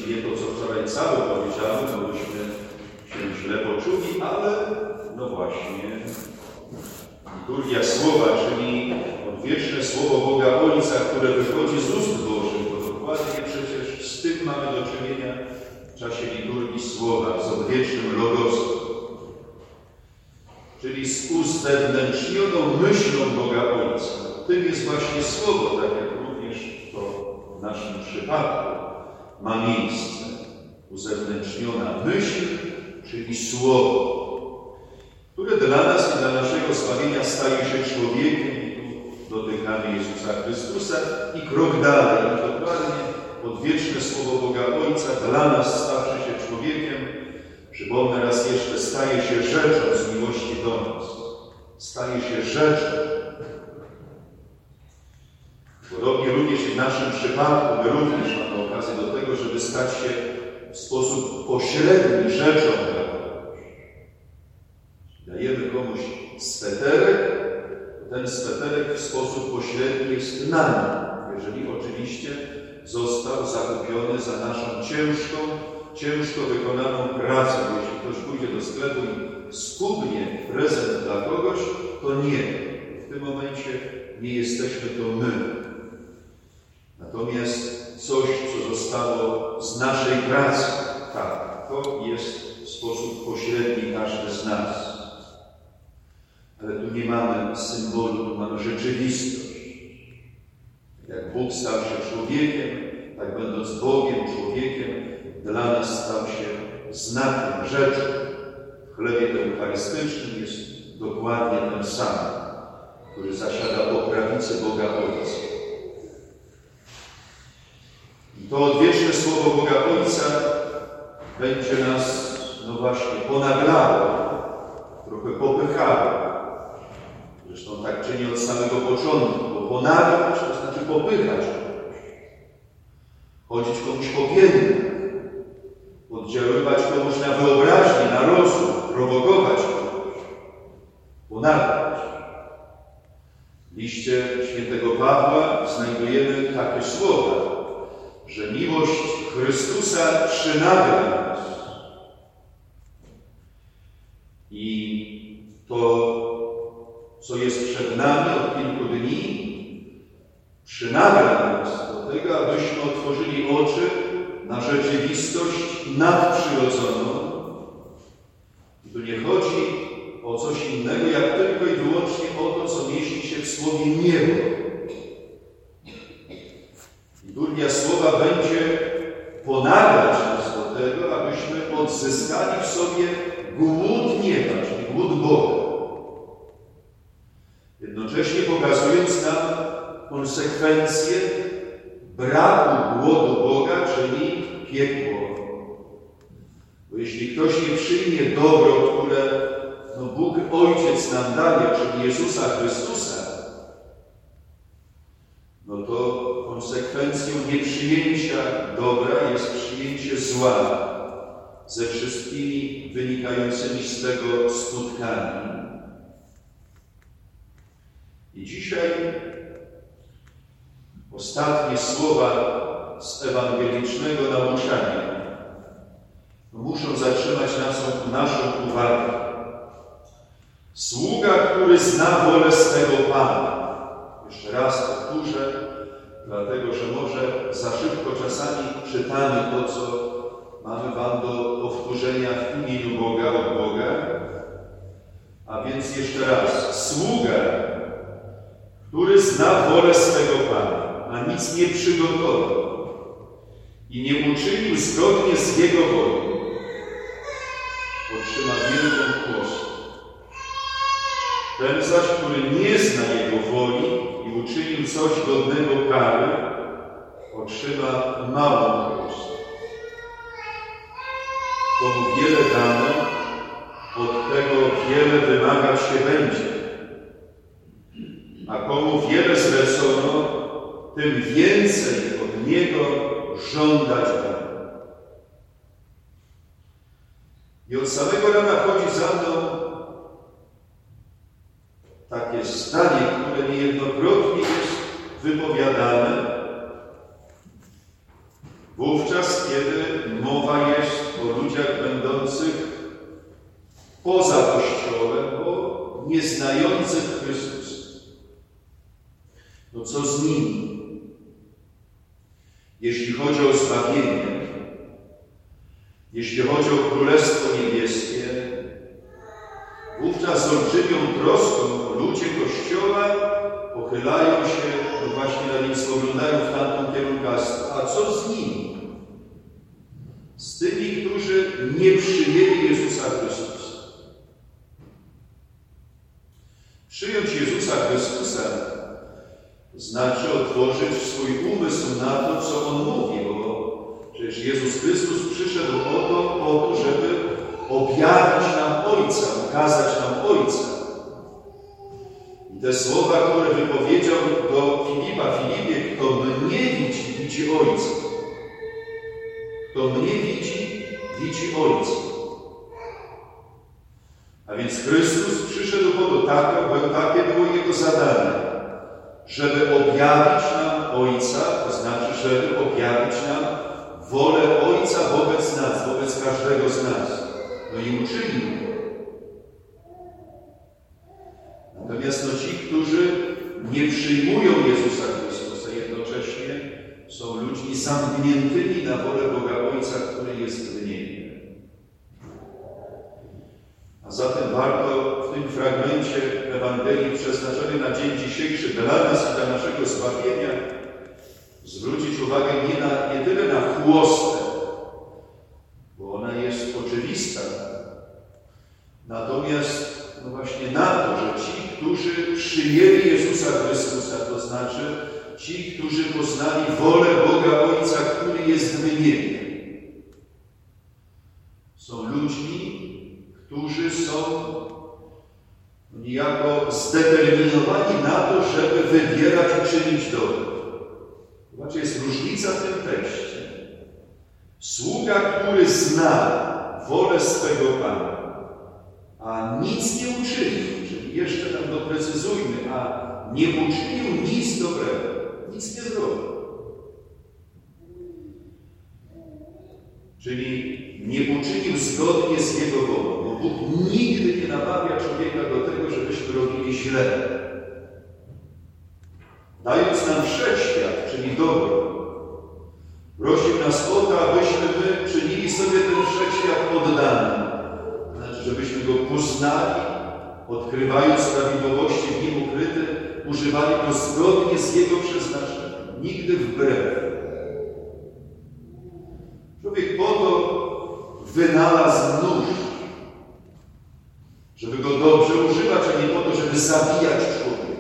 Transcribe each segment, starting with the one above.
nie to, co wczoraj cały powiedziałem, to byśmy się źle poczuli, ale no właśnie, liturgia słowa, czyli odwieczne słowo Boga Ojca, które wychodzi z ust Bożych, bo dokładnie przecież z tym mamy do czynienia w czasie liturgii słowa, z odwiecznym logosem, czyli z uzewnętrznioną myślą Boga Ojca. Tym jest właśnie słowo, tak jak również to w naszym przypadku ma miejsce. Uzewnętrzniona myśl, czyli słowo, które dla nas i dla naszego zbawienia staje się człowiekiem. I tu dotykamy Jezusa Chrystusa i krok dalej. I dokładnie odwieczne słowo Boga Ojca dla nas stawszy się człowiekiem, przypomnę raz jeszcze, staje się rzeczą z miłości do nas. Staje się rzeczą. Podobnie również i w naszym przypadku, my również mamy okazję do tego, żeby stać się w sposób pośredni rzeczą dla kogoś. Dajemy komuś sweterek, to ten sweterek w sposób pośredni jest nami, jeżeli oczywiście został zakupiony za naszą ciężko wykonaną pracę. Jeśli ktoś pójdzie do sklepu i skubnie prezent dla kogoś, to nie. W tym momencie nie jesteśmy to my. Natomiast coś, co zostało z naszej pracy, tak, to jest w sposób pośredni każdy z nas. Ale tu nie mamy symbolu, tu mamy rzeczywistość. Jak Bóg stał się człowiekiem, tak będąc Bogiem, człowiekiem, dla nas stał się znakiem, rzeczą. W chlebie eucharystycznym jest dokładnie ten sam, który zasiada po prawicy Boga Ojca. I to odwieczne słowo Boga Ojca będzie nas, no właśnie, ponaglało, trochę popychało. Zresztą tak czyni od samego początku, bo ponaglać to znaczy popychać kogoś, chodzić komuś po piętach, oddziaływać komuś na wyobraźnię, na rozum, prowokować kogoś, ponaglać. W liście świętego Pawła znajdujemy takie słowa, że miłość Chrystusa przynagla nas. I to, co jest przed nami od kilku dni, przynagla nas do tego, abyśmy otworzyli oczy na rzeczywistość nadprzyrodzoną. I tu nie chodzi o coś innego, jak tylko i wyłącznie o to, co mieści się w słowie niebo. Liturgia słowa będzie ponaglać nas do tego, abyśmy odzyskali w sobie głód nieba, czyli głód Boga. Jednocześnie pokazując nam konsekwencje braku głodu Boga, czyli piekło. Bo jeśli ktoś nie przyjmie dobro, które Bóg Ojciec nam daje, czyli Jezusa Chrystusa, no to konsekwencją nieprzyjęcia dobra jest przyjęcie zła ze wszystkimi wynikającymi z tego skutkami. I dzisiaj ostatnie słowa z ewangelicznego nauczania muszą zatrzymać naszą uwagę. Sługa, który zna wolę swego Pana. Jeszcze raz powtórzę, dlatego że może za szybko czasami czytamy to, co mamy wam do powtórzenia w imieniu Boga, od Boga. A więc jeszcze raz. Sługa, który zna wolę swego Pana, a nic nie przygotował i nie uczynił zgodnie z Jego wolą, otrzyma wielką chłostę. Ten zaś, który nie zna Jego woli i uczynił coś godnego kary, otrzyma małą chłostę. Komu wiele dano, od tego wiele wymagać się będzie. A komu wiele zlecono, tym więcej od niego żądać będą. I od samego rana chodzi za mną takie zdanie, które niejednokrotnie jest wypowiadane, Wówczas, kiedy mowa jest o ludziach będących poza Kościołem, bo nieznających Chrystusa. No co z nimi? Jeśli chodzi o zbawienie, jeśli chodzi o Królestwo Niebieskie, wówczas z olbrzymią troską ludzie Kościoła pochylają się, no właśnie na nim spoglądają w tamtą kierunkastwo. A co z nimi? Z tymi, którzy nie przyjęli Jezusa Chrystusa. Przyjąć Jezusa Chrystusa znaczy otworzyć swój umysł na to, co On mówi, bo przecież Jezus Chrystus przyszedł po to, żeby objawić nam Ojca, ukazać nam Ojca. I te słowa, które wypowiedział do Filipa: Filipie, kto mnie widzi, widzi Ojca. Kto mnie widzi, widzi Ojca. A więc Chrystus przyszedł po to, takie było Jego zadanie, żeby objawić nam Ojca, to znaczy, żeby objawić nam wolę Ojca wobec nas, wobec każdego z nas. No i uczynił to. Natomiast ci, którzy nie przyjmują Jezusa Chrystusa, jednocześnie są ludźmi zamkniętymi na wolę Boga Ojca, który jest w niebie. A zatem warto w tym fragmencie Ewangelii przeznaczonym na dzień dzisiejszy dla nas i dla naszego zbawienia zwrócić uwagę nie tyle na chłostę, bo ona jest oczywista, natomiast no właśnie na to, że ci, którzy przyjęli Jezusa Chrystusa, to znaczy ci, którzy poznali wolę Boga Ojca, który jest w niebie, są ludźmi, którzy są niejako zdeterminowani na to, żeby wybierać i czynić dobro. Zobaczcie, jest różnica w tym tekście. Sługa, który zna wolę swego Pana, a nic nie uczynił, czyli jeszcze tam doprecyzujmy, a nie uczynił nic dobrego, nic nie zrobił. Czyli nie uczynił zgodnie z Jego wolą, bo Bóg nigdy nie namawia człowieka do tego, żebyśmy robili źle. Dając nam wszechświat, czyli dobro, prosił nas o to, abyśmy my czynili sobie ten wszechświat oddany. Znaczy, żebyśmy go poznali, odkrywając prawidłowości w nim ukryte, używali go zgodnie z Jego przeznaczeniem, nigdy wbrew. Człowiek po to wynalazł nóż, żeby go dobrze używać, a nie po to, żeby zabijać człowieka.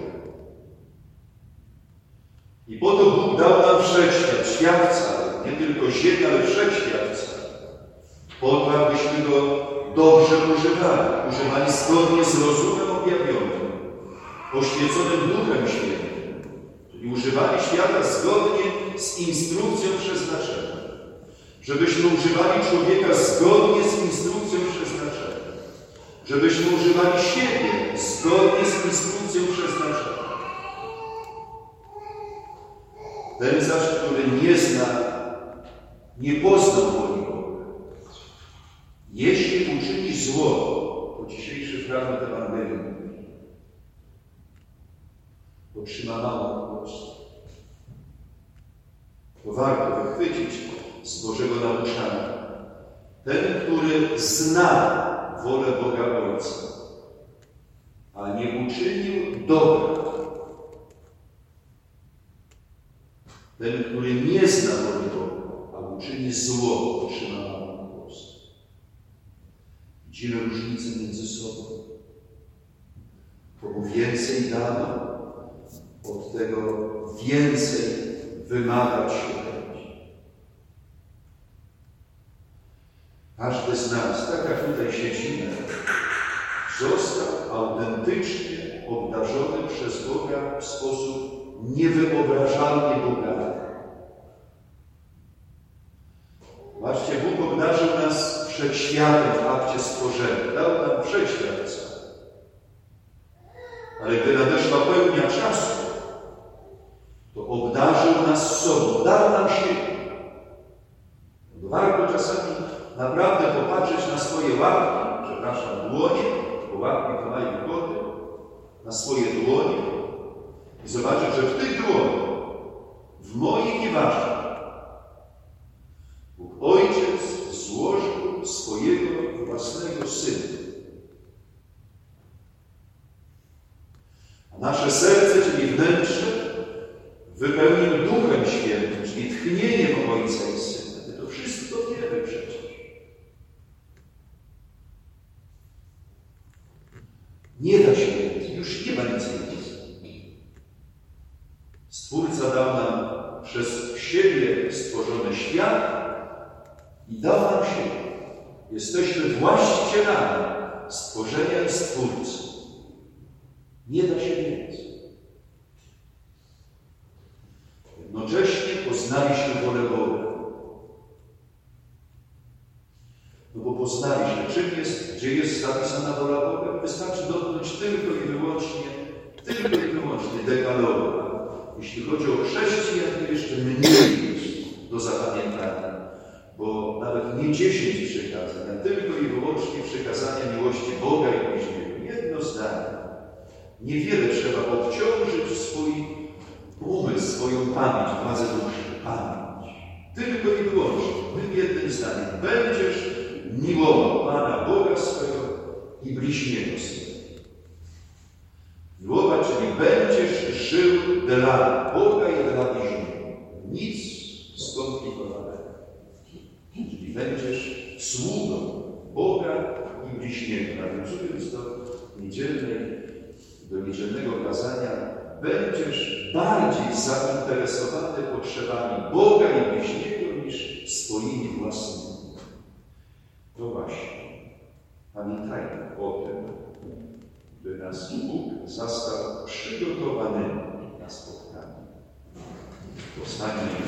I po to Bóg dał nam wszechświat, świat cały, nie tylko ziemię, ale wszechświat cały. Po to, abyśmy go dobrze używali zgodnie z rozumem objawionym, oświeconym Duchem Świętym, czyli używali świata zgodnie z instrukcją przeznaczenia. Żebyśmy używali człowieka zgodnie z instrukcją przeznaczenia. Żebyśmy używali siebie zgodnie z instrukcją przeznaczenia. Ten zaś, który nie zna, nie poznał woli Boga. Jeśli uczyni zło, to dzisiejszy fragment Ewangelii otrzyma małą miłość. To warto wychwycić z Bożego nauczania. Ten, który zna wolę Boga Ojca, a nie uczynił dobra. Ten, który nie zna woli Boga, a uczyni zło, otrzyma małą miłość. Widzimy różnicę między sobą. Komu więcej dano, od tego więcej wymagać się będzie. Każdy z nas, tak jak tutaj siedzimy, został autentycznie obdarzony przez Boga w sposób niewyobrażalnie bogaty. Zobaczcie, Bóg obdarzył nas wszechświatem w akcie stworzenia. Dał nam wszechświat cały. Ale gdy nadeszła pełnia czasu, to obdarzył nas sobą, dał nam siebie. naprawdę popatrzeć na swoje łapki, dłonie, bo łapki to mają koty, na swoje dłonie i zobaczyć, że w tych dłoniach, w moich i waszych, Bóg Ojciec złożył swojego własnego Syna. A nasze serce, czyli wnętrze, wypełnił Duchem Świętym, czyli tchnieniem Ojca i Syna. My to wszystko wiemy przecież. Nie da się więcej, już nie ma nic więcej. Stwórca dał nam przez siebie stworzony świat i dał nam siebie. Jesteśmy właścicielami stworzenia i Stwórcy. Nie da się więcej. Jednocześnie poznaliśmy wolę Boga. No bo poznaliśmy, czym jest, gdzie jest zapisana wola Boga. Wystarczy dotknąć tylko i wyłącznie dekaloga. Jeśli chodzi o chrześcijan, to jeszcze mniej jest do zapamiętania, bo nawet nie 10 przykazań, a tylko i wyłącznie przykazania miłości Boga i bliźniego. Jedno zdanie. Niewiele trzeba obciążyć swój umysł, swoją pamięć, władzę duszy. Pamięć. Tylko i wyłącznie, tym jednym zdaniem. Będziesz miłował Pana Boga swego i bliźniego swego. Miłować, czyli będziesz żył dla Boga i dla bliźniego. Nic skomplikowanego. Czyli będziesz sługą Boga i bliźniego. Nawiązując do niedzielnego kazania, będziesz bardziej zainteresowany potrzebami Boga i bliźniego niż swoimi własnymi. To właśnie, pamiętajmy o tym, by nas Bóg zastał przygotowanymi na spotkanie. W ostatnim